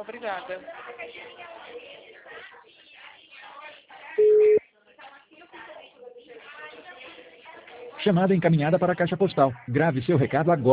Obrigada. Chamada encaminhada para a caixa postal. Grave seu recado agora.